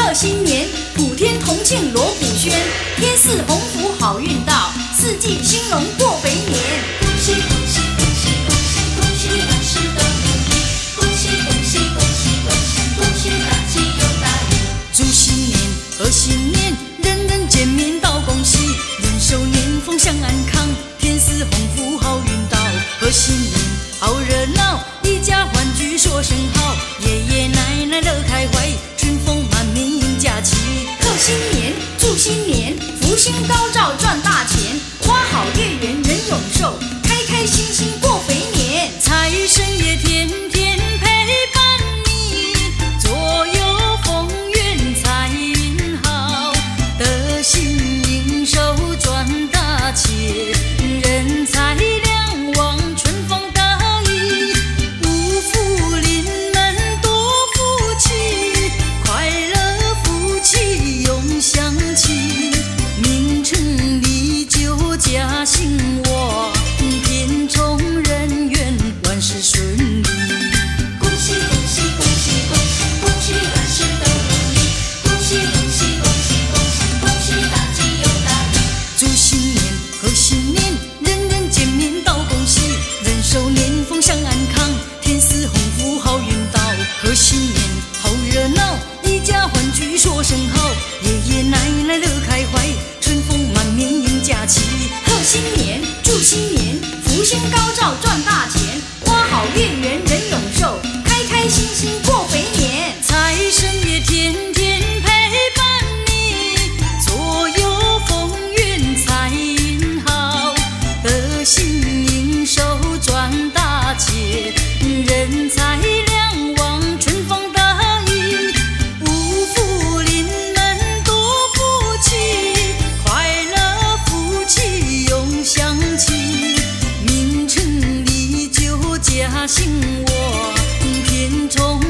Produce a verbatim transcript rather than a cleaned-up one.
贺新年，普天同庆锣鼓喧，天赐鸿福好运到，四季兴隆过肥年。 恭喜恭喜恭喜恭喜恭喜万事都如意，恭喜恭喜恭喜恭喜恭喜大吉又大利。 祝新年贺新年，人人见面道恭喜，人寿年丰享安康，天赐鸿福好运到。贺新年好热闹，一家欢聚说声好，爷爷奶奶乐开怀，春风满面迎佳期。 贺新年，祝新年，福星高照赚大钱，花好月圆人永寿，开开心心过肥年。 财神爷天天陪伴你，左右逢源财运好，得心应手赚大钱，人财两旺春风得意，五福临门多福气，快乐福气永相齐，名成利就家兴旺，天冲人缘万事顺利。 恭喜恭喜恭喜恭喜恭喜万事都如意，恭喜恭喜恭喜恭喜恭喜大吉又大利。 祝新年贺新年，人人见面道恭喜，人寿年丰享安康，天赐鸿福好运到。贺新年好热闹，一家欢聚说声好，爷爷奶奶乐开怀，春风满面迎佳期。 贺新年，祝新年，福星高照赚大钱，花好月圆人永寿，开开心心过肥年。 财神爷天天陪伴你，左右逢源财运好，得心应手赚大钱，人财两旺春风得意，五福临门多福气，快乐福气永相齐，名成利就家兴旺，天冲